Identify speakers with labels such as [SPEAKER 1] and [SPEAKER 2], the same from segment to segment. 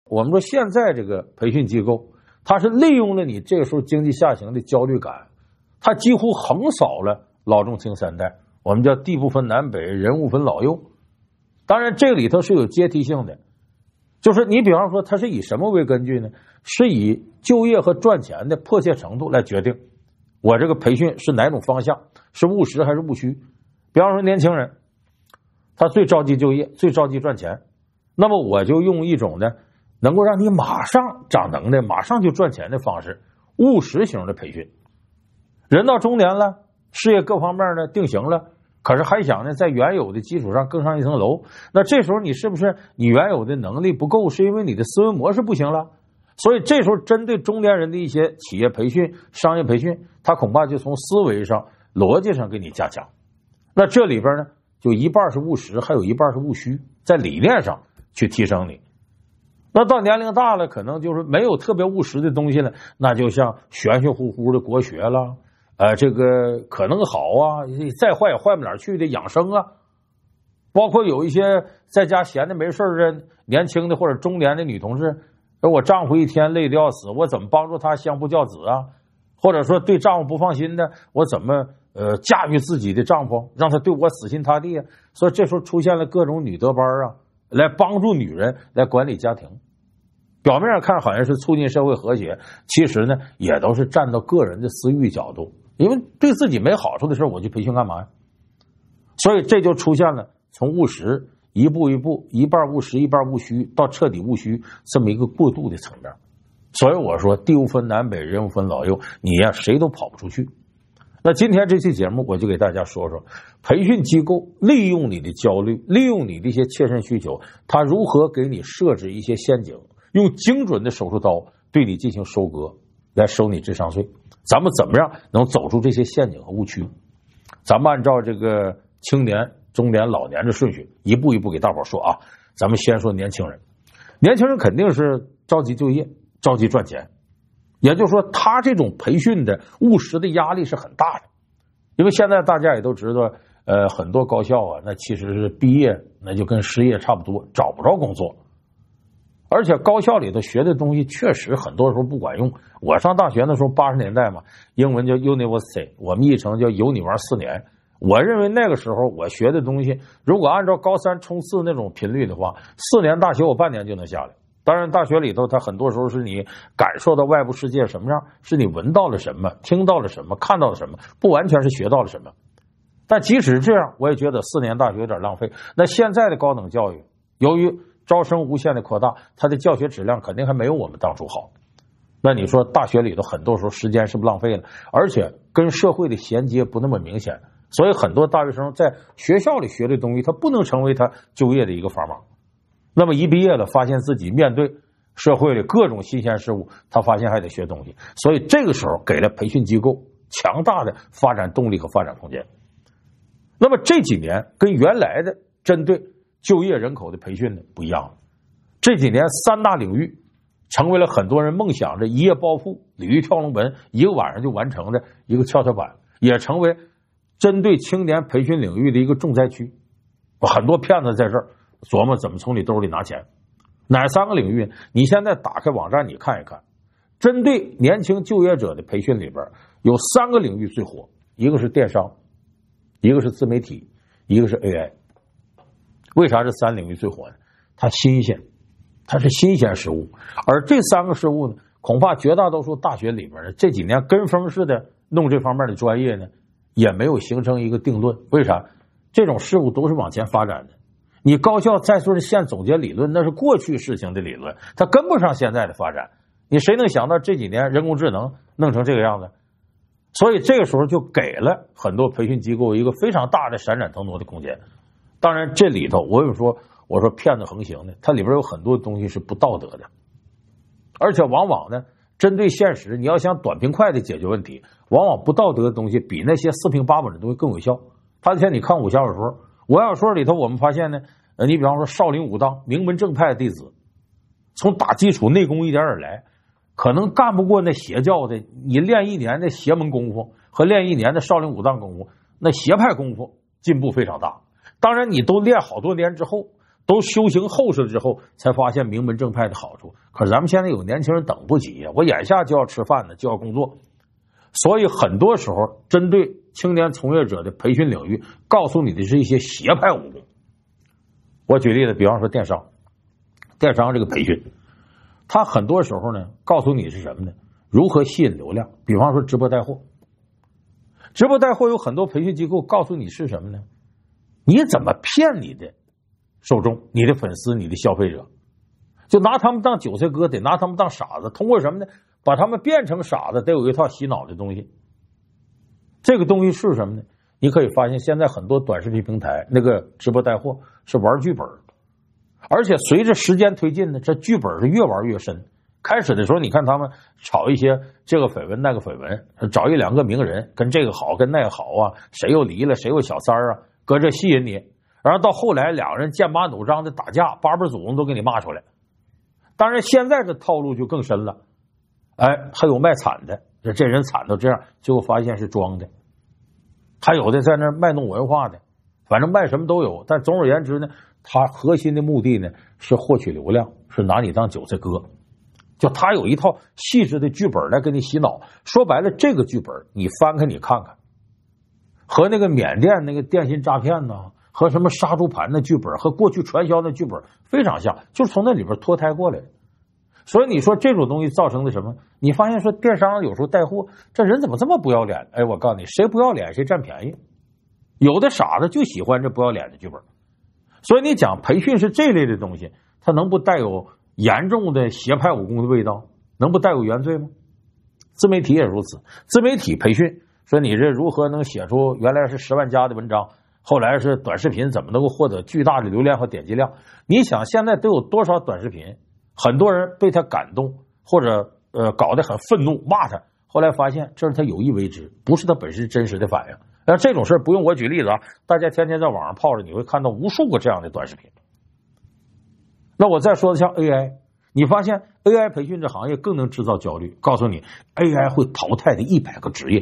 [SPEAKER 1] 我们说现在这个培训机构，它是利用了你这个时候经济下行的焦虑感，它几乎横扫了老中青三代，我们叫地不分南北，人物分老幼。当然这里头是有阶梯性的，就是你比方说它是以什么为根据呢？是以就业和赚钱的迫切程度来决定我这个培训是哪种方向，是务实还是务虚。比方说年轻人他最着急就业，最着急赚钱，那么我就用一种呢能够让你马上长能耐，马上就赚钱的方式，务实型的培训。人到中年了，事业各方面呢定型了，可是还想呢在原有的基础上更上一层楼，那这时候你是不是你原有的能力不够，是因为你的思维模式不行了？所以这时候针对中年人的一些企业培训、商业培训，他恐怕就从思维上、逻辑上给你加强。那这里边呢就一半是务实，还有一半是务虚，在理念上去提升你。那到年龄大了，可能就是没有特别务实的东西了，那就像玄玄乎乎的国学了，这个可能好啊，再坏也坏不哪儿去的养生啊，包括有一些在家闲的没事的年轻的或者中年的女同志，我丈夫一天累得要死，我怎么帮助他相夫教子啊？或者说对丈夫不放心的，我怎么驾驭自己的丈夫，让他对我死心塌地啊？所以这时候出现了各种女德班啊，来帮助女人来管理家庭。表面上看好像是促进社会和谐，其实呢也都是站到个人的私欲角度，因为对自己没好处的事我去培训干嘛呀？所以这就出现了从务实一步一步，一半务实一半务虚，到彻底务虚这么一个过渡的层面。所以我说地无分南北，人无分老幼，你呀谁都跑不出去。那今天这期节目我就给大家说说培训机构利用你的焦虑，利用你的一些切身需求，他如何给你设置一些陷阱，用精准的手术刀对你进行收割，来收你智商税。咱们怎么样能走出这些陷阱和误区？咱们按照这个青年、中年、老年的顺序，一步一步给大伙说啊。咱们先说年轻人，年轻人肯定是着急就业，着急赚钱，也就是说他这种培训的务实的压力是很大的。因为现在大家也都知道很多高校啊，那其实是毕业那就跟失业差不多，找不着工作。而且高校里头学的东西确实很多时候不管用。我上大学的时候80年代嘛，英文叫 University， 我们译成叫有你玩4年。我认为那个时候我学的东西，如果按照高3冲刺那种频率的话，4年大学我半年就能下来。当然大学里头它很多时候是你感受到外部世界什么样，是你闻到了什么，听到了什么，看到了什么，不完全是学到了什么。但即使这样，我也觉得4年大学有点浪费。那现在的高等教育由于招生无限的扩大，它的教学质量肯定还没有我们当初好。那你说大学里头很多时候时间是不是浪费了？而且跟社会的衔接不那么明显，所以很多大学生在学校里学的东西，他不能成为他就业的一个砝码。那么一毕业了，发现自己面对社会里各种新鲜事物，他发现还得学东西，所以这个时候给了培训机构强大的发展动力和发展空间。那么这几年跟原来的针对就业人口的培训呢不一样了，这几年3大领域成为了很多人梦想着一夜暴富、鲤鱼跳龙门一个晚上就完成的一个跷跷板，也成为针对青年培训领域的一个重灾区。很多骗子在这儿琢磨怎么从你兜里拿钱。哪3个领域？你现在打开网站你看一看，针对年轻就业者的培训里边有3个领域最火，一个是电商，一个是自媒体，一个是 AI。为啥这3领域最火呢？它新鲜，它是新鲜事物。而这3个事物呢，恐怕绝大多数大学里边呢这几年跟风式的弄这方面的专业呢，也没有形成一个定论。为啥？这种事物都是往前发展的。你高校再说是现总结理论，那是过去事情的理论，它跟不上现在的发展。你谁能想到这几年人工智能弄成这个样子？所以这个时候就给了很多培训机构一个非常大的闪闪腾挪的空间。当然这里头我说骗子横行的，它里边有很多东西是不道德的，而且往往呢针对现实，你要想短平快的解决问题，往往不道德的东西比那些四平八稳的东西更有效。他以前你看武侠小说，武侠小说里头我们发现呢，你比方说少林武当名门正派的弟子，从打基础内功一点点来，可能干不过那邪教的，你练1年的邪门功夫和练1年的少林武当功夫，那邪派功夫进步非常大。当然你都练好多年之后， 都修行厚实了之后，才发现名门正派的好处。可是咱们现在有年轻人等不及呀，我眼下就要吃饭呢，就要工作。所以很多时候，针对青年从业者的培训领域，告诉你的是一些邪派武功。我举例子，比方说电商这个培训，他很多时候呢，告诉你是什么呢？如何吸引流量。比方说直播带货，直播带货有很多培训机构告诉你是什么呢？你怎么骗你的受众、你的粉丝、你的消费者，就拿他们当韭菜割，得拿他们当傻子。通过什么呢？把他们变成傻子，得有一套洗脑的东西。这个东西是什么呢？你可以发现现在很多短视频平台那个直播带货是玩剧本，而且随着时间推进呢，这剧本是越玩越深。开始的时候你看他们炒一些这个绯闻那个绯闻，找一两个名人跟这个好跟那个好啊，谁又离了谁又小三儿啊，搁这吸引你。然后到后来两个人剑拔弩张的打架，八辈祖宗都给你骂出来。当然现在这套路就更深了，还有卖惨的，这人惨到这样，最后发现是装的。还有的在那卖弄文化的，反正卖什么都有。但总而言之呢，他核心的目的呢是获取流量，是拿你当韭菜割。就他有一套细致的剧本来给你洗脑。说白了，这个剧本你翻开你看看，和那个缅甸那个电信诈骗呢，和什么杀猪盘的剧本，和过去传销的剧本非常像，就是从那里边脱胎过来的。所以你说这种东西造成的什么？你发现说电商有时候带货，这人怎么这么不要脸？我告诉你，谁不要脸谁占便宜。有的傻子就喜欢这不要脸的剧本。所以你讲培训是这类的东西，它能不带有严重的邪派武功的味道？能不带有原罪吗？自媒体也如此。自媒体培训说你这如何能写出原来是10万加的文章，后来是短视频怎么能够获得巨大的流量和点击量？你想现在都有多少短视频，很多人被他感动，或者搞得很愤怒骂他，后来发现这是他有意为之，不是他本身真实的反应。这种事不用我举例子啊，大家天天在网上泡着，你会看到无数个这样的短视频。那我再说的像 AI， 你发现 AI 培训这行业更能制造焦虑，告诉你 AI 会淘汰的100个职业，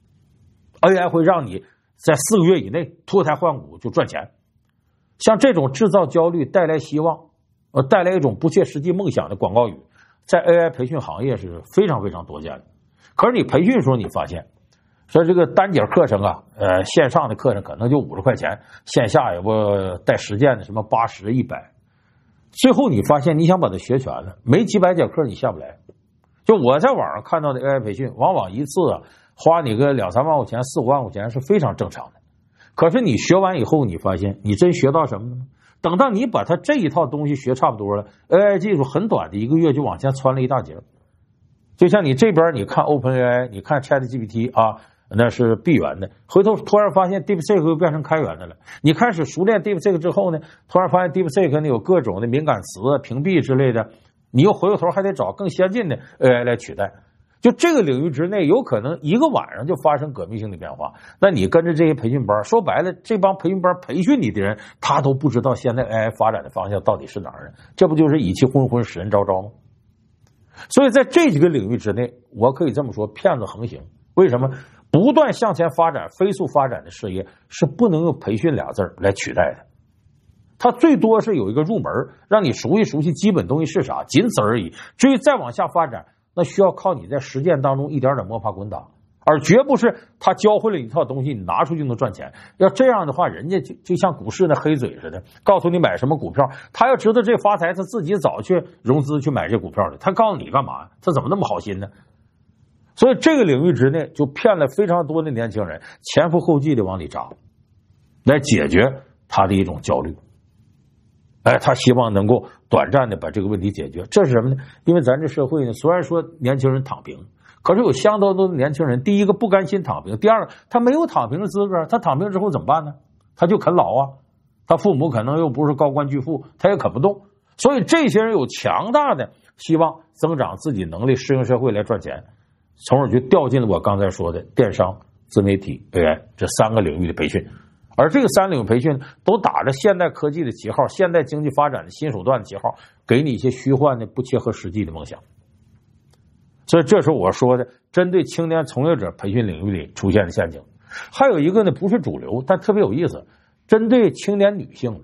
[SPEAKER 1] AI 会让你在4个月以内脱胎换骨就赚钱。像这种制造焦虑带来希望带来一种不切实际梦想的广告语，在 AI 培训行业是非常非常多见的。可是你培训的时候你发现说这个单节课程啊，线上的课程可能就50块钱，线下也不带实践的什么80、100，最后你发现你想把它学全了，没几百节课你下不来。就我在网上看到的 AI 培训，往往一次花你个2、3万块钱、4、5万块钱是非常正常的。可是你学完以后，你发现你真学到什么呢？等到你把它这一套东西学差不多了， AI 技术很短的1个月就往前窜了一大截。就像你这边你看 OpenAI， 你看 ChatGPT 啊，那是闭源的，回头突然发现 DeepSeek 又变成开源的了。你开始熟练 DeepSeek 之后呢，突然发现 DeepSeek 呢有各种的敏感词屏蔽之类的，你又回过头还得找更先进的 AI 来取代。就这个领域之内，有可能1个晚上就发生革命性的变化。那你跟着这些培训班，说白了，这帮培训班培训你的人，他都不知道现在 AI 发展的方向到底是哪儿呢？这不就是以其昏昏使人昭昭吗？所以在这几个领域之内，我可以这么说，骗子横行。为什么？不断向前发展、飞速发展的事业是不能用培训2字来取代的。它最多是有一个入门，让你熟悉熟悉基本东西是啥，仅此而已。至于再往下发展，那需要靠你在实践当中一点点摸爬滚打，而绝不是他教会了一套东西你拿出去就能赚钱。要这样的话，人家就像股市那黑嘴似的，告诉你买什么股票，他要知道这发财，他自己早去融资去买这股票的，他告诉你干嘛？他怎么那么好心呢？所以这个领域之内就骗了非常多的年轻人，前赴后继的往里扎，来解决他的一种焦虑。他希望能够短暂的把这个问题解决。这是什么呢？因为咱这社会呢，虽然说年轻人躺平，可是有相当多的年轻人，第一个不甘心躺平，第二个他没有躺平的资格。他躺平之后怎么办呢？他就啃老啊，他父母可能又不是高官巨富，他也啃不动。所以这些人有强大的希望增长自己能力，适应社会来赚钱，从而就掉进了我刚才说的电商、自媒体、AI 这3个领域的培训。而这个3领域培训都打着现代科技的旗号、现代经济发展的新手段的旗号，给你一些虚幻的不切合实际的梦想。所以这是我说的针对青年从业者培训领域里出现的陷阱。还有一个呢，不是主流但特别有意思，针对青年女性的。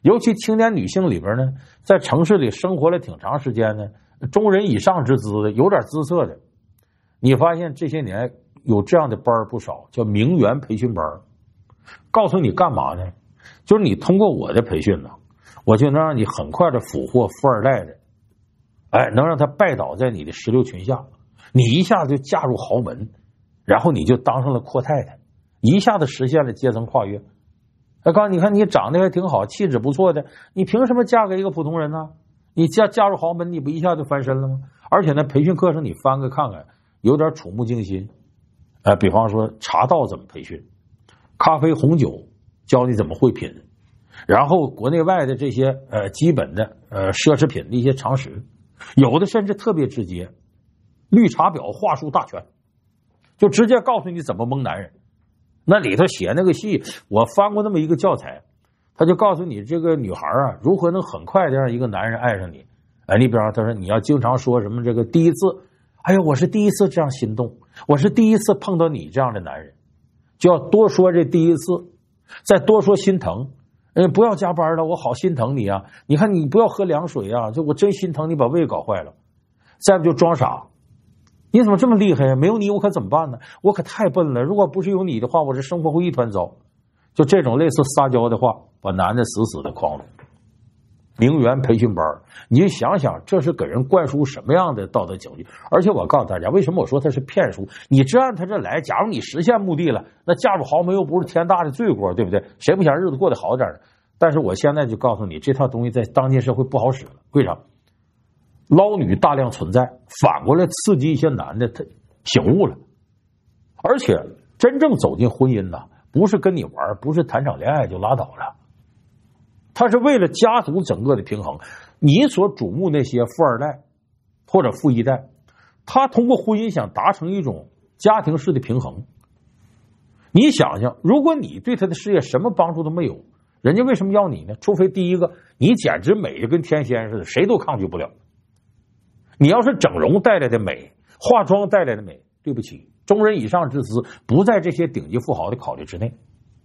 [SPEAKER 1] 尤其青年女性里边呢，在城市里生活了挺长时间呢，中人以上之资的，有点姿色的，你发现这些年有这样的班不少，叫名媛培训班，告诉你干嘛呢？就是你通过我的培训呢，我就能让你很快的俘获富二代的，能让他拜倒在你的石榴裙下，你一下子就嫁入豪门，然后你就当上了阔太太，一下子实现了阶层跨越。告诉你看，你长得还挺好，气质不错的，你凭什么嫁给一个普通人呢？你嫁入豪门，你不一下就翻身了吗？而且呢，培训课程你翻个看看，有点触目惊心。比方说茶道怎么培训，咖啡红酒教你怎么会品，然后国内外的这些基本的奢侈品的一些常识，有的甚至特别直接，绿茶婊话术大全，就直接告诉你怎么蒙男人。那里头写那个戏，我翻过那么一个教材，他就告诉你这个女孩啊，如何能很快的让一个男人爱上你。你比方说他说你要经常说什么这个第一次，哎呀，我是第一次这样心动，我是第一次碰到你这样的男人，就要多说这第一次，再多说心疼。不要加班了，我好心疼你啊！你看你不要喝凉水啊，就我真心疼你把胃搞坏了。再不就装傻，你怎么这么厉害呀？没有你我可怎么办呢？我可太笨了，如果不是有你的话，我这生活会一团糟。就这种类似撒娇的话，把男的死死的诓住。名媛培训班，你就想想这是给人灌输什么样的道德警句。而且我告诉大家，为什么我说它是骗术，你只按他这来，假如你实现目的了，那嫁入豪门又不是天大的罪过，对不对？谁不想日子过得好点呢？但是我现在就告诉你，这套东西在当今社会不好使了。为啥？捞女大量存在，反过来刺激一些男的他醒悟了。而且真正走进婚姻呢，不是跟你玩，不是谈场恋爱就拉倒了，他是为了家族整个的平衡。你所瞩目那些富二代或者富一代，他通过婚姻想达成一种家庭式的平衡。你想想，如果你对他的事业什么帮助都没有，人家为什么要你呢？除非第一个，你简直美的跟天仙似的，谁都抗拒不了。你要是整容带来的美，化妆带来的美，对不起，中人以上之资不在这些顶级富豪的考虑之内。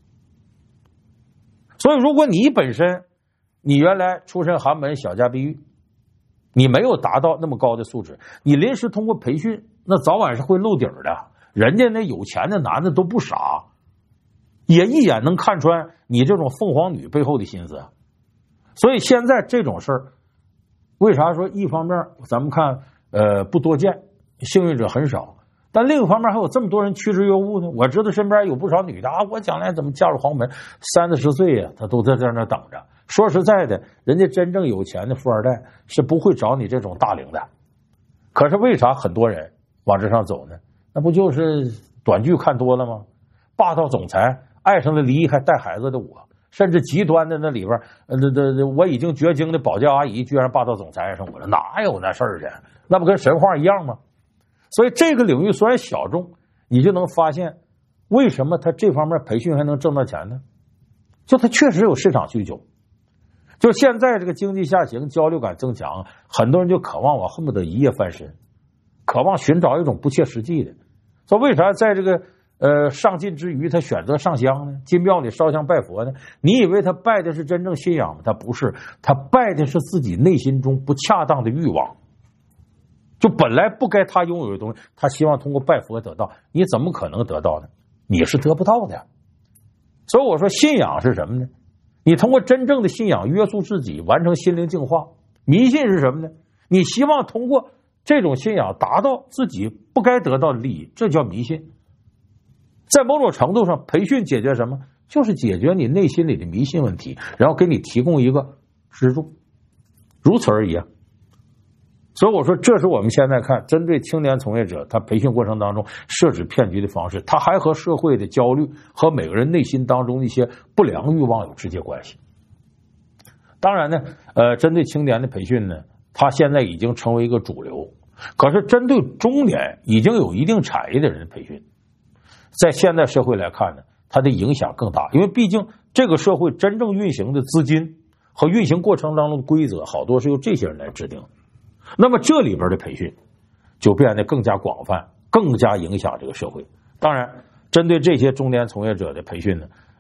[SPEAKER 1] 所以如果你本身你原来出身寒门，小家碧玉，你没有达到那么高的素质，你临时通过培训，那早晚是会露底儿的。人家那有钱的男的都不傻，也一眼能看穿你这种凤凰女背后的心思。所以现在这种事儿，为啥说一方面咱们看不多见，幸运者很少，但另一方面还有这么多人趋之若鹜呢？我知道身边有不少女的我将来怎么嫁入豪门，30岁呀，她都在那等着。说实在的，人家真正有钱的富二代是不会找你这种大龄的。可是为啥很多人往这上走呢？那不就是短剧看多了吗？霸道总裁爱上了离异还带孩子的我，甚至极端的那里边，我已经绝经的保洁阿姨居然霸道总裁爱上我了，哪有那事儿去？那不跟神话一样吗？所以这个领域虽然小众，你就能发现为什么他这方面培训还能挣到钱呢？就他确实有市场需求。就现在这个经济下行，焦虑感增强，很多人就渴望我恨不得一夜翻身，渴望寻找一种不切实际的。说为啥在这个上进之余他选择上香呢？进庙里烧香拜佛呢？你以为他拜的是真正信仰吗？他不是，他拜的是自己内心中不恰当的欲望。就本来不该他拥有的东西，他希望通过拜佛得到，你怎么可能得到呢？你是得不到的。所以我说信仰是什么呢？你通过真正的信仰约束自己，完成心灵净化。迷信是什么呢？你希望通过这种信仰达到自己不该得到的利益，这叫迷信。在某种程度上，培训解决什么？就是解决你内心里的迷信问题，然后给你提供一个支柱，如此而已啊。所以我说，这是我们现在看针对青年从业者他培训过程当中设置骗局的方式，它还和社会的焦虑和每个人内心当中的一些不良欲望有直接关系。当然呢，针对青年的培训呢，它现在已经成为一个主流。可是针对中年已经有一定产业的人的培训，在现代社会来看呢，它的影响更大，因为毕竟这个社会真正运行的资金和运行过程当中的规则，好多是由这些人来制定的。那么这里边的培训就变得更加广泛，更加影响这个社会。当然针对这些中年从业者的培训呢，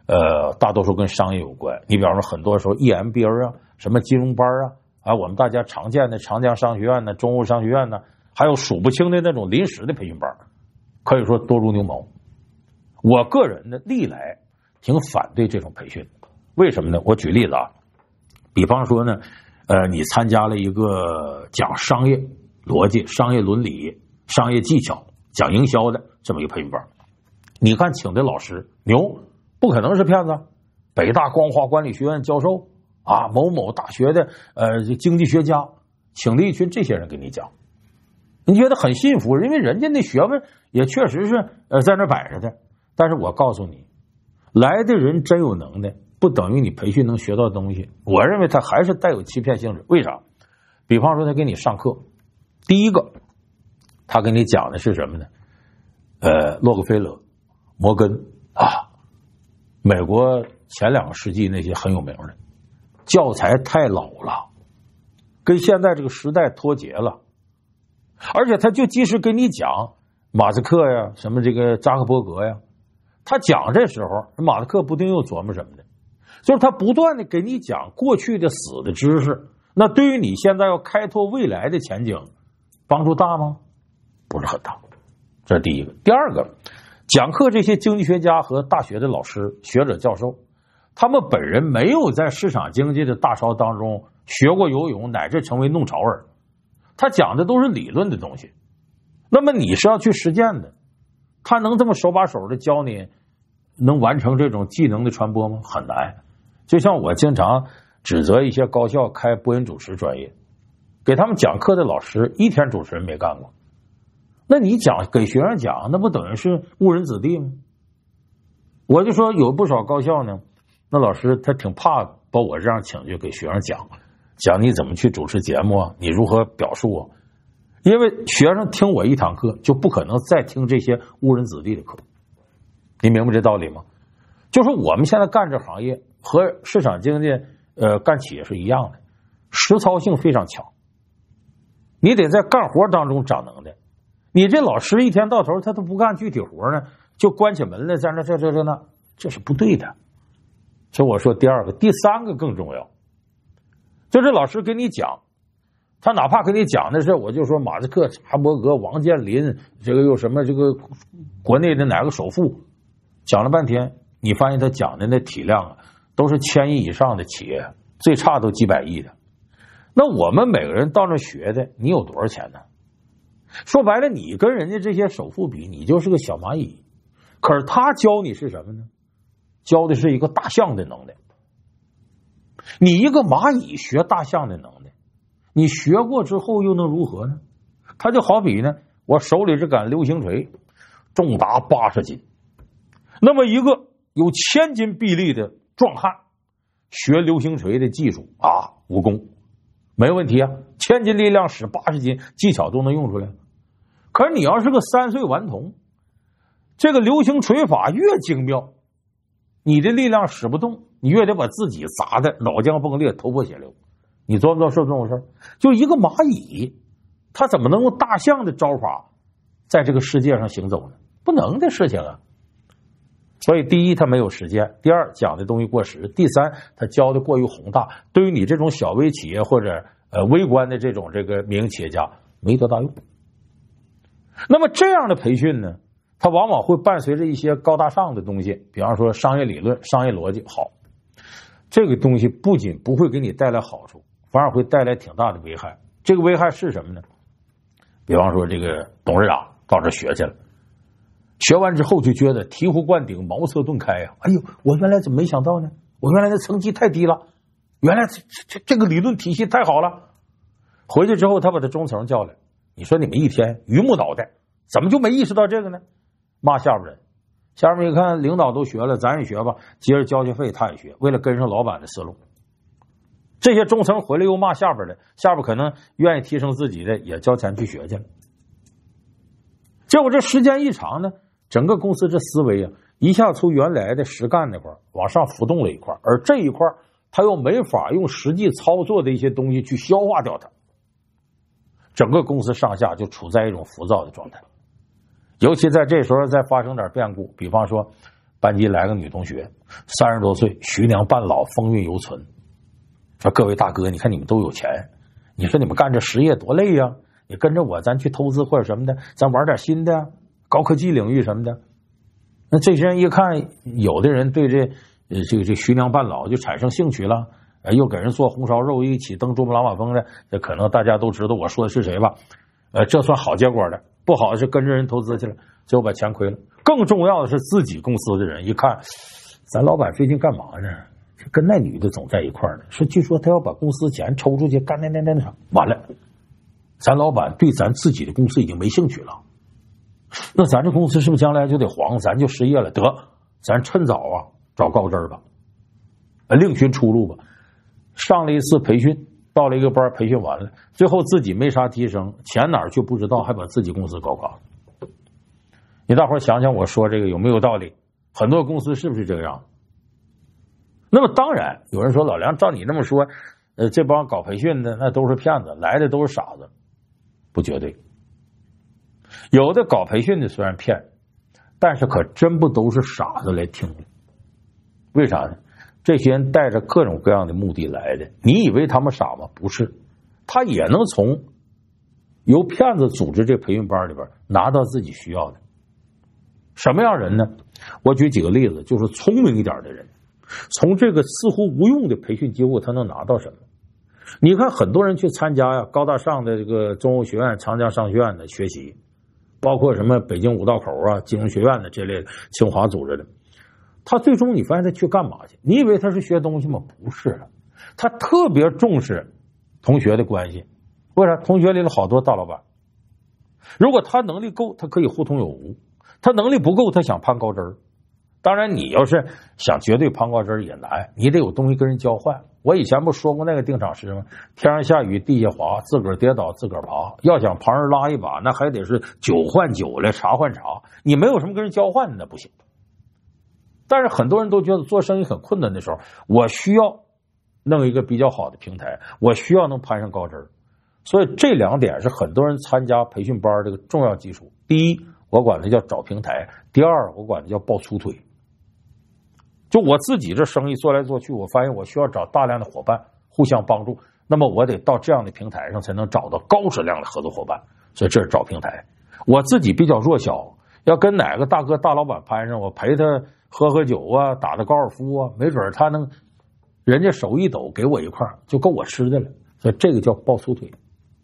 [SPEAKER 1] 大多数跟商业有关。你比方说，很多时候 EMBA 啊，什么金融班啊，我们大家常见的长江商学院呢、中欧商学院呢，还有数不清的那种临时的培训班，可以说多如牛毛。我个人呢，历来挺反对这种培训，为什么呢？我举例子啊，比方说呢，你参加了一个讲商业逻辑、商业伦理、商业技巧、讲营销的这么一个培训班，你看请的老师牛，不可能是骗子，北大光华管理学院教授啊，某某大学的经济学家，请了一群这些人给你讲，你觉得很幸福，因为人家那学问也确实是在那摆着的。但是我告诉你，来的人真有能耐，不等于你培训能学到东西。我认为他还是带有欺骗性质。为啥？比方说他给你上课，第一个他给你讲的是什么呢？洛克菲勒、摩根啊，美国前2个世纪那些很有名的教材太老了，跟现在这个时代脱节了。而且他就即使给你讲马斯克呀，什么这个扎克伯格呀，他讲这时候马斯克不定又琢磨什么的，就是他不断的给你讲过去的死的知识，那对于你现在要开拓未来的前景帮助大吗？不是很大。这是第一个。第二个，讲课这些经济学家和大学的老师、学者、教授，他们本人没有在市场经济的大潮当中学过游泳，乃至成为弄潮儿，他讲的都是理论的东西。那么你是要去实践的，他能这么手把手的教你，能完成这种技能的传播吗？很难。就像我经常指责一些高校开播音主持专业，给他们讲课的老师一天主持人没干过，那你讲给学生讲，那不等于是误人子弟吗？我就说有不少高校呢，那老师他挺怕把我这样请去给学生讲你怎么去主持节目啊，你如何表述啊，因为学生听我一堂课就不可能再听这些误人子弟的课。你明白这道理吗？就是我们现在干这行业和市场经济干企业是一样的，实操性非常强，你得在干活当中长能耐。你这老师一天到头他都不干具体活呢，就关起门来在那这是不对的。所以我说第二个。第三个更重要，就是老师给你讲，他哪怕给你讲的是，我就说马斯克、查伯格、王健林，这个又什么这个国内的哪个首富，讲了半天，你发现他讲的那体量啊，都是1000亿以上的企业，最差都几百亿的。那我们每个人到那学的，你有多少钱呢？说白了，你跟人家这些首富比，你就是个小蚂蚁。可是他教你是什么呢？教的是一个大象的能耐。你一个蚂蚁学大象的能耐，你学过之后又能如何呢？他就好比呢，我手里这杆流星锤重达80斤，那么一个有1000斤臂力的壮汉学流星锤的技术啊，武功没问题啊，1000斤力量使80斤，技巧都能用出来。可是你要是个3岁顽童，这个流星锤法越精妙，你的力量使不动，你越得把自己砸的脑浆崩裂、头破血流。你知不知道是这么回事？就一个蚂蚁，他怎么能用大象的招法在这个世界上行走呢？不能的事情啊。所以第一，他没有实践；第二，讲的东西过时；第三，他教的过于宏大，对于你这种小微企业或者微观的这种民营企业家没多大用。那么这样的培训呢，它往往会伴随着一些高大上的东西，比方说商业理论、商业逻辑。好，这个东西不仅不会给你带来好处，反而会带来挺大的危害。这个危害是什么呢？比方说这个董事长到这学去了，学完之后就觉得醍醐灌顶、茅塞顿开啊！哎呦，我原来怎么没想到呢？我原来的成绩太低了，原来这个理论体系太好了。回去之后，他把他中层叫来，你说你们一天榆木脑袋，怎么就没意识到这个呢？骂下边人，下边一看领导都学了，咱也学吧，接着交学费他也学，为了跟上老板的思路。这些中层回来又骂下边的，下边可能愿意提升自己的也交钱去学去了。结果这时间一长呢，整个公司这思维啊，一下从原来的实干那块往上浮动了一块，而这一块他又没法用实际操作的一些东西去消化掉它，整个公司上下就处在一种浮躁的状态。尤其在这时候再发生点变故，比方说班级来个女同学，30多岁，徐娘半老，风韵犹存，说各位大哥，你看你们都有钱，你说你们干这实业多累呀，你跟着我咱去投资或者什么的，咱玩点新的高科技领域什么的。那这些人一看，有的人对这徐娘半老就产生兴趣了，又给人做红烧肉，一起登珠穆朗玛峰的，这可能大家都知道我说的是谁吧？这算好结果的，不好的是跟着人投资去了，最后把钱亏了。更重要的是自己公司的人一看，咱老板最近干嘛呢？跟那女的总在一块儿呢，说据说他要把公司钱抽出去干那啥，完了，咱老板对咱自己的公司已经没兴趣了。那咱这公司是不是将来就得黄，咱就失业了？得，咱趁早啊找高枝吧，另寻出路吧。上了一次培训，到了一个班，培训完了，最后自己没啥提升，钱哪儿去不知道，还把自己公司搞垮了。你大伙想想我说这个有没有道理？很多公司是不是这个样？那么当然有人说，老梁照你这么说，这帮搞培训的那都是骗子，来的都是傻子。不绝对，有的搞培训的虽然骗，但是可真不都是傻子来听的。为啥呢？这些人带着各种各样的目的来的，你以为他们傻吗？不是，他也能从由骗子组织这培训班里边拿到自己需要的。什么样人呢？我举几个例子，就是聪明一点的人，从这个似乎无用的培训机构，他能拿到什么？你看很多人去参加呀，高大上的这个中欧学院、长江商学院的学习，包括什么北京五道口啊、金融学院的这类的，清华组织的，他最终你发现他去干嘛去？你以为他是学东西吗？不是，他特别重视同学的关系。为啥？同学里有好多大老板，如果他能力够，他可以互通有无；他能力不够，他想攀高枝儿。当然，你要是想绝对攀高枝儿也难，你得有东西跟人交换。我以前不说过那个定场诗吗？天上下雨地下滑，自个儿跌倒自个儿爬。要想旁人拉一把，那还得是酒换酒来，茶换茶。你没有什么跟人交换，那不行。但是很多人都觉得做生意很困难的时候，我需要弄一个比较好的平台，我需要能攀上高枝儿。所以这2点是很多人参加培训班这个重要基础。第一，我管它叫找平台；第二，我管它叫抱粗腿。就我自己这生意做来做去，我发现我需要找大量的伙伴互相帮助，那么我得到这样的平台上才能找到高质量的合作伙伴。所以这是找平台。我自己比较弱小，要跟哪个大哥大老板攀上，我陪他喝酒啊，打高尔夫啊，没准他能人家手一抖给我一块就够我吃的了。所以这个叫抱粗腿。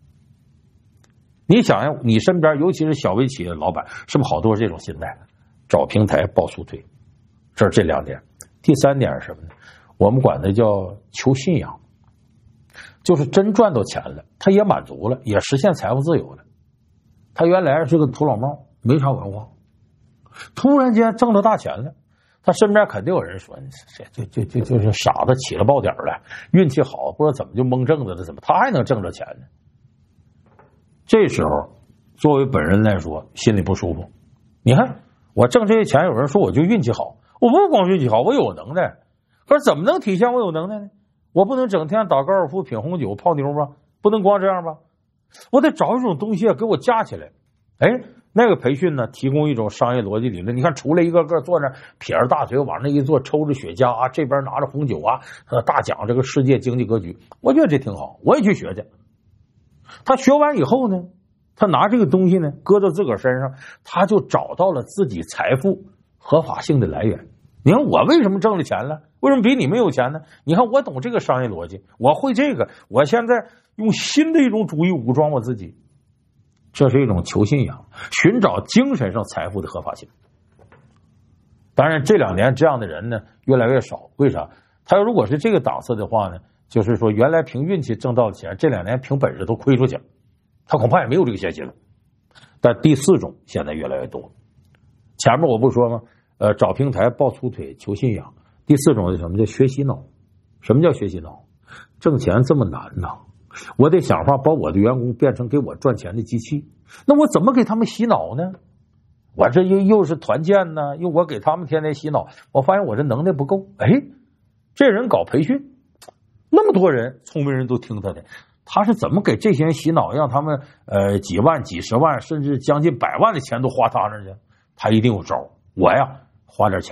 [SPEAKER 1] 你想想你身边尤其是小微企业的老板，是不是好多这种心态？找平台抱粗腿。这是这2点。第3点是什么呢？我们管它叫求信仰，就是真赚到钱了，他也满足了，也实现财富自由了。他原来是个土老帽，没啥文化，突然间挣到大钱了，他身边肯定有人说，就是傻子起了爆点了，运气好，不知道怎么就蒙挣的了，怎么他还能挣着钱呢？这时候作为本人来说，心里不舒服。你看我挣这些钱，有人说我就运气好，我不光运气好，我有能耐。可是怎么能体现我有能耐呢？我不能整天打高尔夫、品红酒、泡妞吧？不能光这样吧？我得找一种东西给我架起来。那个培训呢，提供一种商业逻辑理论。你看，出来一个个坐那撇着大腿往那一坐，抽着雪茄啊，这边拿着红酒啊，大讲这个世界经济格局。我觉得这挺好，我也去学去。他学完以后呢，他拿这个东西呢搁到自个儿身上，他就找到了自己财富合法性的来源。你看我为什么挣了钱了？为什么比你们有钱呢？你看我懂这个商业逻辑，我会这个，我现在用新的一种主义武装我自己。这是一种求信仰，寻找精神上财富的合法性。当然这2年这样的人呢越来越少。为啥？他如果是这个档次的话呢，就是说原来凭运气挣到的钱，这2年凭本事都亏出去了，他恐怕也没有这个闲心了。但第4种现在越来越多。前面我不说吗？找平台、抱粗腿、求信仰。第4种是什么？叫学习脑。什么叫学习脑？挣钱这么难呐，我得想法把我的员工变成给我赚钱的机器。那我怎么给他们洗脑呢？我这又是团建呢，又我给他们天天洗脑，我发现我这能耐不够。这人搞培训，那么多人聪明人都听他的，他是怎么给这些人洗脑，让他们几万、几十万，甚至将近100万的钱都花他那去？他一定有招。我呀花点钱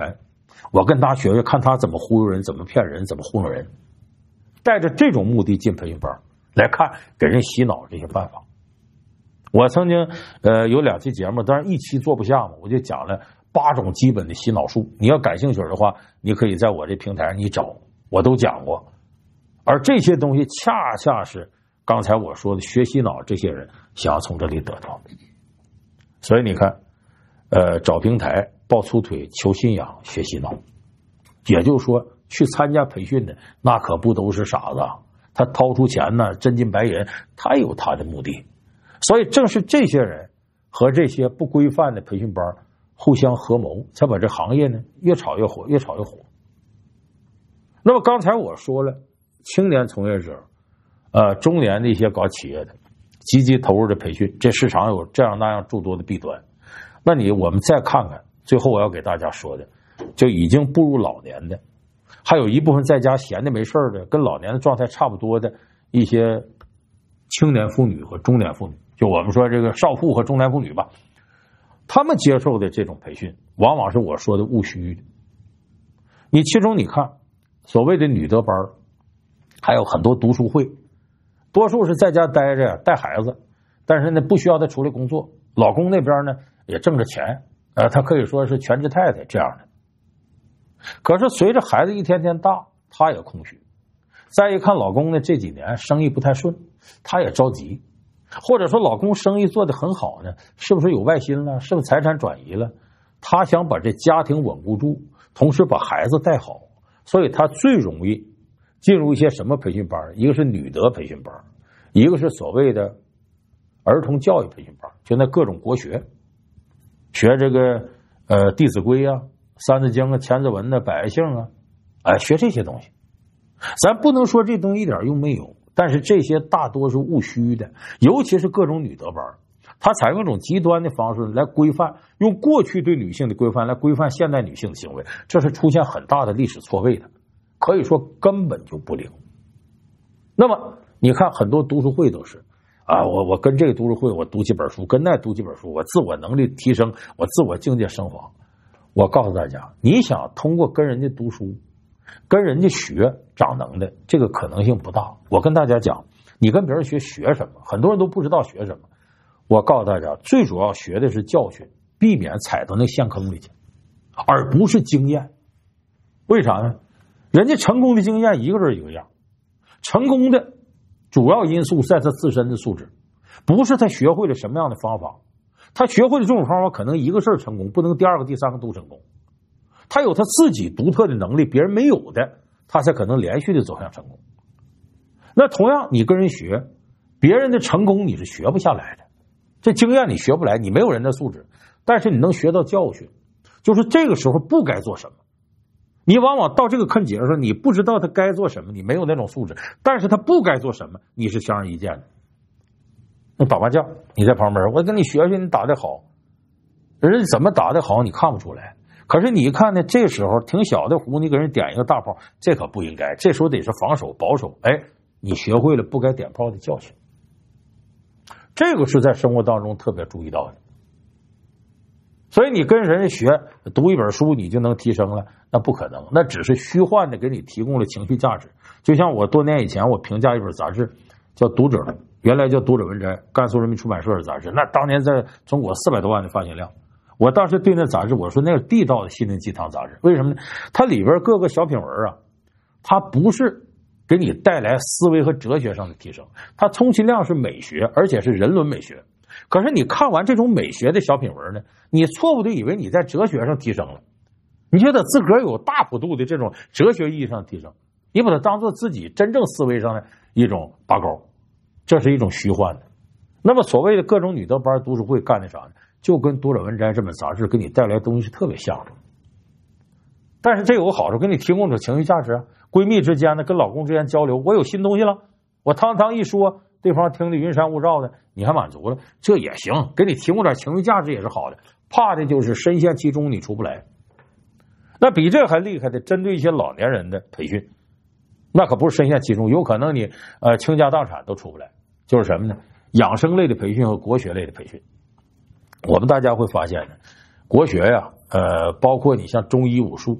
[SPEAKER 1] 我跟他学学，看他怎么忽悠人，怎么骗人，怎么糊弄人，带着这种目的进培训班来看给人洗脑这些办法。我曾经有2期节目，当然1期做不下嘛，我就讲了8种基本的洗脑术。你要感兴趣的话，你可以在我这平台上你找，我都讲过。而这些东西恰恰是刚才我说的学洗脑这些人想要从这里得到的。所以你看，找平台抱粗腿求信仰学洗脑，也就是说去参加培训的那可不都是傻子，他掏出钱呢，真金白银，他有他的目的。所以正是这些人和这些不规范的培训班互相合谋，才把这行业呢越炒越火，越炒越火。那么刚才我说了，青年从业者中年的一些搞企业的积极投入的培训，这市场有这样那样诸多的弊端。那我们再看看最后我要给大家说的，就已经步入老年的，还有一部分在家闲的没事的，跟老年的状态差不多的一些青年妇女和中年妇女，就我们说这个少妇和中年妇女吧，他们接受的这种培训往往是我说的务虚的。其中你看所谓的女德班，还有很多读书会，多数是在家待着带孩子，但是呢不需要她出来工作，老公那边呢也挣着钱，她可以说是全职太太这样的。可是随着孩子一天天大，她也空虚，再一看老公呢这几年生意不太顺，她也着急，或者说老公生意做得很好呢，是不是有外心了，是不是财产转移了，她想把这家庭稳固住，同时把孩子带好，所以她最容易进入一些什么培训班，一个是女德培训班，一个是所谓的儿童教育培训班，就那各种国学，学这个弟子规啊、三字经啊、千字文啊、百家姓啊，学这些东西。咱不能说这东西一点用没有，但是这些大多是务虚的，尤其是各种女德班，它采用一种极端的方式来规范，用过去对女性的规范来规范现代女性的行为，这是出现很大的历史错位的，可以说根本就不灵。那么你看很多读书会都是我跟这个读书会我读几本书，跟那读几本书，我自我能力提升，我自我境界升华。我告诉大家，你想通过跟人家读书跟人家学长能的，这个可能性不大。我跟大家讲，你跟别人学什么，很多人都不知道学什么。我告诉大家，最主要学的是教训，避免踩到那陷坑里去，而不是经验。为啥呢？人家成功的经验一个人一个样，成功的主要因素在他自身的素质，不是他学会了什么样的方法。他学会了这种方法，可能一个事儿成功，不能第二个第三个都成功。他有他自己独特的能力，别人没有的，他才可能连续的走向成功。那同样你跟人学，别人的成功你是学不下来的，这经验你学不来，你没有人的素质，但是你能学到教训，就是这个时候不该做什么。你往往到这个坑节的时候，你不知道他该做什么，你没有那种素质，但是他不该做什么，你是显而易见的。那打麻将，你在旁边，我跟你学学，你打得好，人怎么打得好你看不出来。可是你一看呢，这时候挺小的胡，你给人点一个大炮，这可不应该，这时候得是防守保守。你学会了不该点炮的教训，这个是在生活当中特别注意到的。所以你跟人家学读一本书你就能提升了，那不可能，那只是虚幻的给你提供了情绪价值。就像我多年以前我评价一本杂志叫《读者》，原来叫《读者文摘》，甘肃人民出版社的杂志，那当年在中国400多万的发行量。我当时对那杂志我说那是地道的心灵鸡汤杂志，为什么呢？它里边各个小品文它不是给你带来思维和哲学上的提升，它充其量是美学，而且是人伦美学。可是你看完这种美学的小品文呢，你错误的以为你在哲学上提升了，你觉得自个儿有大幅度的这种哲学意义上的提升，你把它当做自己真正思维上的一种拔高，这是一种虚幻的。那么所谓的各种女德班读书会干的啥呢？就跟《读者文摘》这本杂志给你带来的东西是特别像的。但是这有个好处，给你提供种情绪价值啊。闺蜜之间呢，跟老公之间交流，我有新东西了，我堂一说，对方听得云山雾罩的，你还满足了，这也行，给你提供点情绪价值也是好的。怕的就是深陷其中你出不来。那比这还厉害的，针对一些老年人的培训，那可不是深陷其中，有可能你倾家荡产都出不来。就是什么呢？养生类的培训和国学类的培训。我们大家会发现呢，国学呀，包括你像中医武术，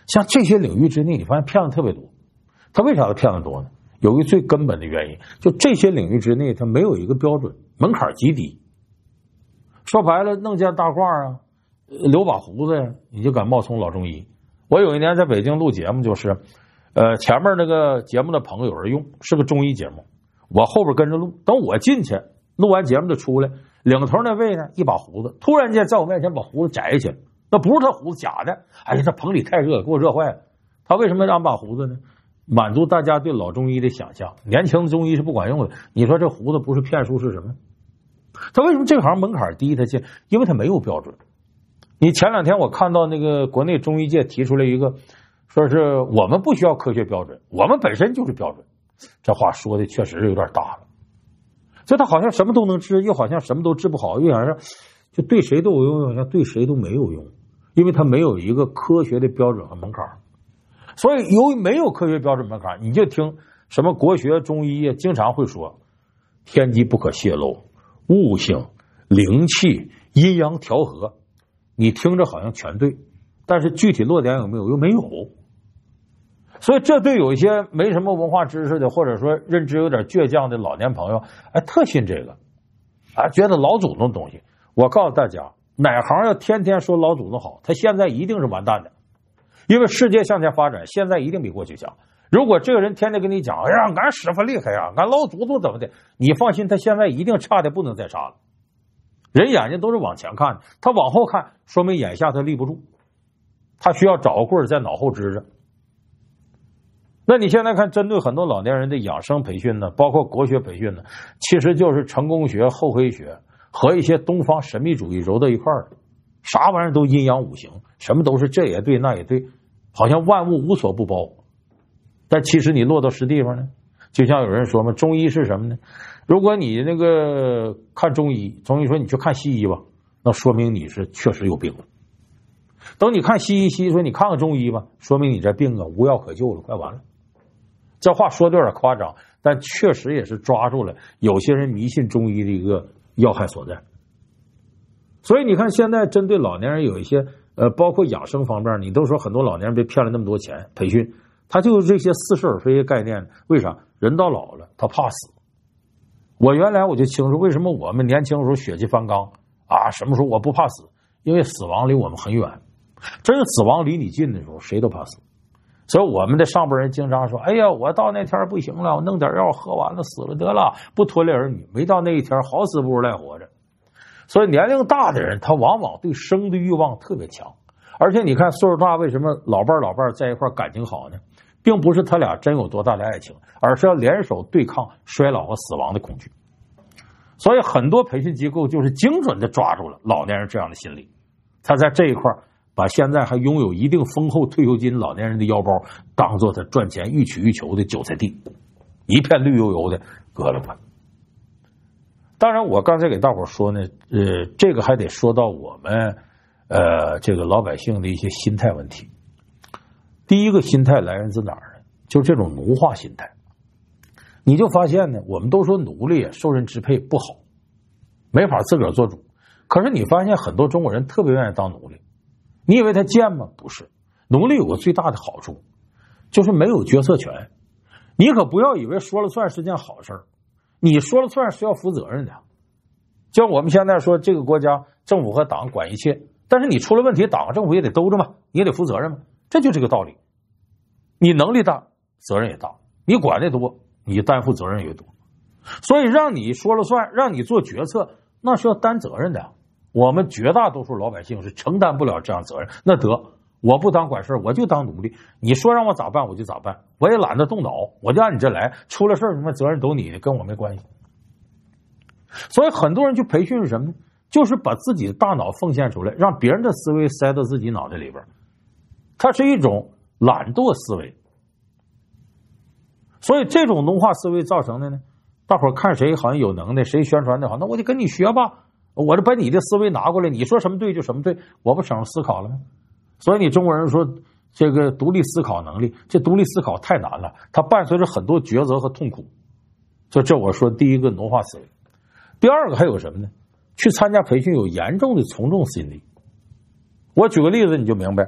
[SPEAKER 1] 像这些领域之内，你发现骗子特别多。他为啥骗子多呢？有一个最根本的原因，就这些领域之内，他没有一个标准，门槛极低。说白了，弄件大褂啊，留把胡子呀，你就敢冒充老中医。我有一年在北京录节目，就是前面那个节目的朋友有人用，是个中医节目，我后边跟着录。等我进去，录完节目就出来，领头那位呢，一把胡子，突然间在我面前把胡子摘下去了，那不是他胡子，假的。哎呀，这棚里太热，给我热坏了。他为什么让把胡子呢？满足大家对老中医的想象，年轻的中医是不管用的。你说这胡子不是骗术是什么？他为什么这行门槛低？他进，因为他没有标准。你前两天我看到那个国内中医界提出来一个，说是我们不需要科学标准，我们本身就是标准。这话说的确实是有点大了。所以他好像什么都能治，又好像什么都治不好，又好像就对谁都有用，又好像对谁都没有用，因为他没有一个科学的标准和门槛。所以由于没有科学标准门槛，你就听什么国学中医经常会说天机不可泄露，悟性、灵气、阴阳调和，你听着好像全对，但是具体落点有没有？又没有。所以这对有一些没什么文化知识的，或者说认知有点倔强的老年朋友，哎，特信这个，啊，觉得老祖宗东西。我告诉大家，哪行要天天说老祖宗好，他现在一定是完蛋的。因为世界向前发展，现在一定比过去强。如果这个人天天跟你讲，哎呀，俺师傅厉害呀，俺老祖宗怎么的，你放心，他现在一定差的不能再差了。人眼睛都是往前看的，他往后看，说明眼下他立不住，他需要找个棍儿在脑后支着。那你现在看，针对很多老年人的养生培训呢，包括国学培训呢，其实就是成功学、厚黑学和一些东方神秘主义揉到一块儿，啥玩意儿都阴阳五行，什么都是这也对那也对，好像万物无所不包。但其实你落到实地方呢，就像有人说嘛，中医是什么呢？如果你那个看中医，中医说你去看西医吧，那说明你是确实有病了。等你看西医，西医说你看看中医吧，说明你这病啊无药可救了，快完了。这话说的有点夸张，但确实也是抓住了有些人迷信中医的一个要害所在。所以你看，现在针对老年人有一些包括养生方面，你都说很多老年人被骗了那么多钱培训，他就是这些似是而非的概念。为啥？人到老了，他怕死。我原来我就清楚，为什么我们年轻的时候血气方刚啊，什么时候我不怕死？因为死亡离我们很远，真是死亡离你近的时候，谁都怕死。所以我们的上辈人经常说，哎呀，我到那天不行了，我弄点药喝完了死了得了，不拖累儿女。没到那一天，好死不如赖活着。所以年龄大的人，他往往对生的欲望特别强。而且你看岁数大，为什么老伴在一块感情好呢？并不是他俩真有多大的爱情，而是要联手对抗衰老和死亡的恐惧。所以很多培训机构就是精准的抓住了老年人这样的心理，他在这一块把现在还拥有一定丰厚退休金老年人的腰包当做他赚钱欲取欲求的韭菜地，一片绿油油的割了吧。当然我刚才给大伙说呢，这个还得说到我们这个老百姓的一些心态问题。第一个心态来源自哪儿呢？就是这种奴化心态。你就发现呢，我们都说奴隶受人支配不好，没法自个儿做主。可是你发现很多中国人特别愿意当奴隶，你以为他贱吗？不是，奴隶有个最大的好处，就是没有决策权。你可不要以为说了算是件好事儿，你说了算是要负责任的。就像我们现在说，这个国家政府和党管一切，但是你出了问题，党和政府也得兜着嘛，你也得负责任嘛，这就这个道理。你能力大，责任也大，你管的多，你担负责任越多。所以让你说了算，让你做决策，那是要担责任的。我们绝大多数老百姓是承担不了这样责任。那得，我不当管事，我就当奴隶。你说让我咋办，我就咋办，我也懒得动脑，我就按你这来。出了事什么责任都你的，跟我没关系。所以很多人去培训是什么呢？就是把自己的大脑奉献出来，让别人的思维塞到自己脑袋里边。它是一种懒惰思维。所以这种奴化思维造成的呢，大伙看谁好像有能耐，谁宣传的好，那我就跟你学吧，我就把你的思维拿过来，你说什么对就什么对，我不省思考了吗？所以你中国人说这个独立思考能力，这独立思考太难了，它伴随着很多抉择和痛苦。所以这我说第一个奴化思维。第二个还有什么呢？去参加培训有严重的从众心理。我举个例子你就明白，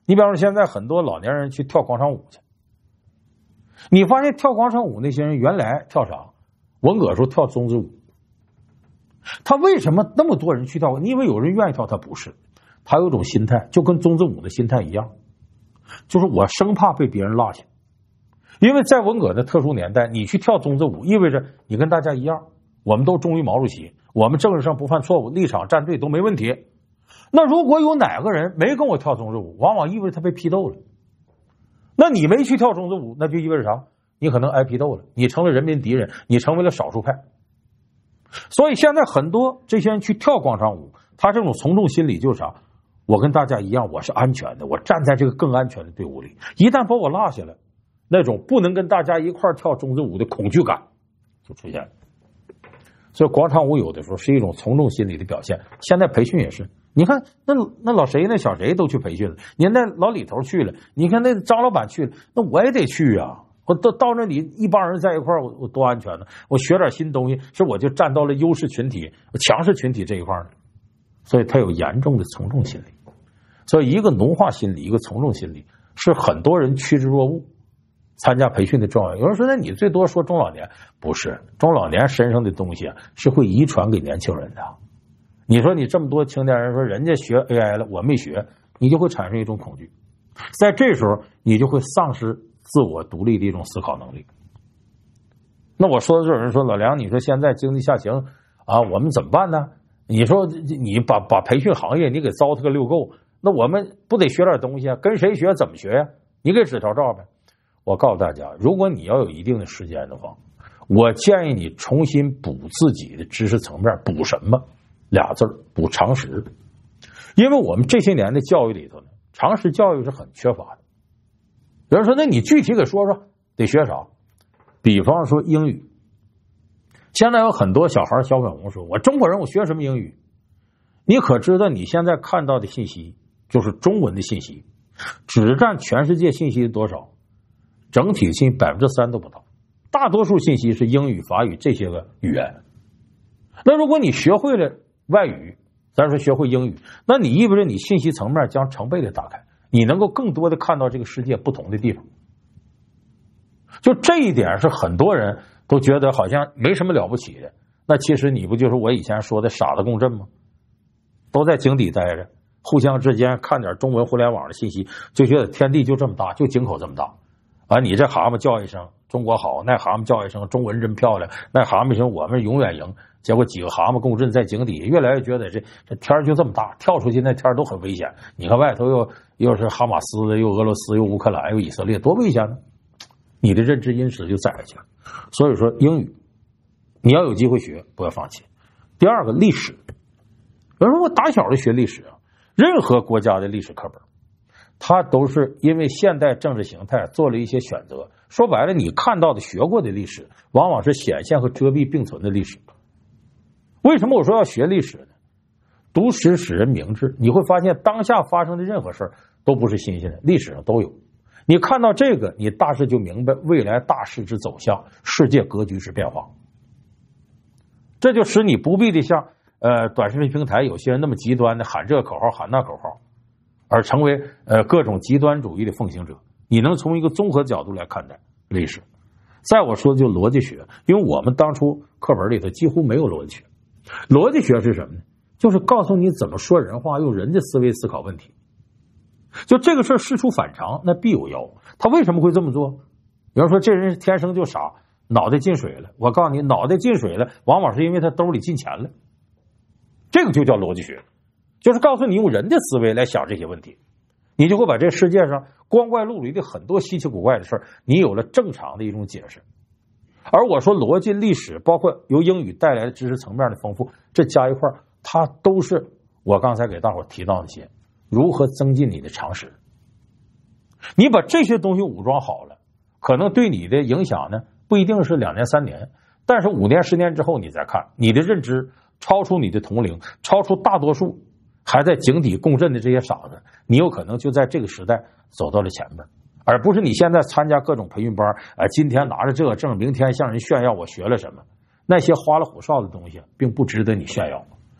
[SPEAKER 1] 你比方说现在很多老年人去跳广场舞去，你发现跳广场舞那些人原来跳啥？文革时候跳中之舞。他为什么那么多人去跳？你以为有人愿意跳？他不是，他有一种心态，就跟中之舞的心态一样，就是我生怕被别人落下。因为在文革的特殊年代，你去跳中之舞，意味着你跟大家一样，我们都忠于毛主席，我们政治上不犯错误，立场站队都没问题。那如果有哪个人没跟我跳中之舞，往往意味着他被批斗了。那你没去跳中之舞，那就意味着啥？你可能挨批斗了，你成了人民敌人，你成为了少数派。所以现在很多这些人去跳广场舞，他这种从众心理就是啥？我跟大家一样，我是安全的，我站在这个更安全的队伍里，一旦把我落下了，那种不能跟大家一块跳中之舞的恐惧感就出现了。所以广场舞有的时候是一种从众心理的表现。现在培训也是，你看那老谁那小谁都去培训了，你看那老李头去了，你看那张老板去了，那我也得去啊。我到那里一帮人在一块儿，我多安全呢！我学点新东西，是我就站到了优势群体、强势群体这一块呢。所以他有严重的从众心理。所以一个奴化心理，一个从众心理，是很多人趋之若鹜参加培训的重要。有人说，那你最多说中老年，不是中老年身上的东西是会遗传给年轻人的。你说你这么多青年人说人家学 AI 了，我没学，你就会产生一种恐惧，在这时候你就会丧失自我独立的一种思考能力。那我说的这有人说，老梁，你说现在经济下行啊，我们怎么办呢？你说你把培训行业你给糟蹋个溜够，那我们不得学点东西啊？跟谁学？怎么学呀？你给指条道呗。我告诉大家，如果你要有一定的时间的话，我建议你重新补自己的知识层面。补什么？俩字儿，补常识。因为我们这些年的教育里头呢，常识教育是很缺乏的。有人说，那你具体给说说得学啥？比方说英语，现在有很多小孩小粉红说，我中国人我学什么英语？你可知道你现在看到的信息就是中文的信息，只占全世界信息的多少？整体信息3%都不到，大多数信息是英语、法语这些个语言。那如果你学会了外语，咱说学会英语，那你意味着你信息层面将成倍的打开，你能够更多的看到这个世界不同的地方。就这一点是很多人都觉得好像没什么了不起的，那其实你不就是我以前说的傻子共振吗？都在井底待着，互相之间看点中文互联网的信息，就觉得天地就这么大，就井口这么大啊！你这蛤蟆叫一声中国好，那蛤蟆叫一声中文真漂亮，那蛤蟆一声我们永远赢。结果几个蛤蟆共振在井底，越来越觉得这天就这么大，跳出去那天都很危险。你看外头又是哈马斯的，又俄罗斯，又乌克兰，又以色列，多危险呢！你的认知因此就窄下去了。所以说英语你要有机会学，不要放弃。第二个，历史。有人说我打小就学历史啊，任何国家的历史课本它都是因为现代政治形态做了一些选择。说白了，你看到的学过的历史往往是显现和遮蔽并存的历史。为什么我说要学历史呢？读史使人明智，你会发现当下发生的任何事儿都不是新鲜的，历史上都有。你看到这个，你大致就明白未来大势之走向，世界格局之变化。这就使你不必的像短视频平台有些人那么极端的喊这个口号喊那口号，而成为各种极端主义的奉行者。你能从一个综合角度来看待历史。再我说的就逻辑学，因为我们当初课本里头几乎没有逻辑学。逻辑学是什么呢？就是告诉你怎么说人话，用人的思维思考问题。就这个事儿事出反常，那必有妖。他为什么会这么做？有人说这人天生就傻，脑袋进水了。我告诉你，脑袋进水了，往往是因为他兜里进钱了。这个就叫逻辑学，就是告诉你用人的思维来想这些问题，你就会把这世界上光怪陆离的很多稀奇古怪的事儿，你有了正常的一种解释。而我说逻辑、历史，包括由英语带来的知识层面的丰富，这加一块儿，它都是我刚才给大伙儿提到那些如何增进你的常识。你把这些东西武装好了，可能对你的影响呢，不一定是2年3年，但是5年10年之后你再看，你的认知超出你的同龄，超出大多数还在井底共振的这些傻子，你有可能就在这个时代走到了前面，而不是你现在参加各种培训班，今天拿着这个证，明天向人炫耀我学了什么。那些花里胡哨的东西并不值得你炫耀。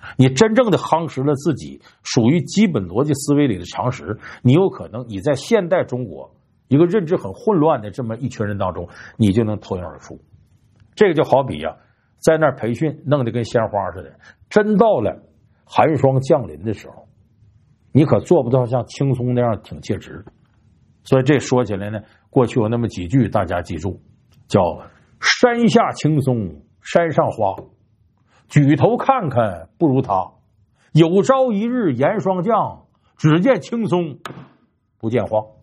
[SPEAKER 1] 你真正的夯实了自己属于基本逻辑思维里的常识，你有可能你在现代中国一个认知很混乱的这么一群人当中，你就能脱颖而出。这个就好比啊，在那儿培训弄得跟鲜花似的，真到了寒霜降临的时候，你可做不到像轻松那样挺切直。所以这说起来呢，过去有那么几句大家记住，叫山下青松山上花，举头看看不如他，有朝一日严霜降，只见青松不见花。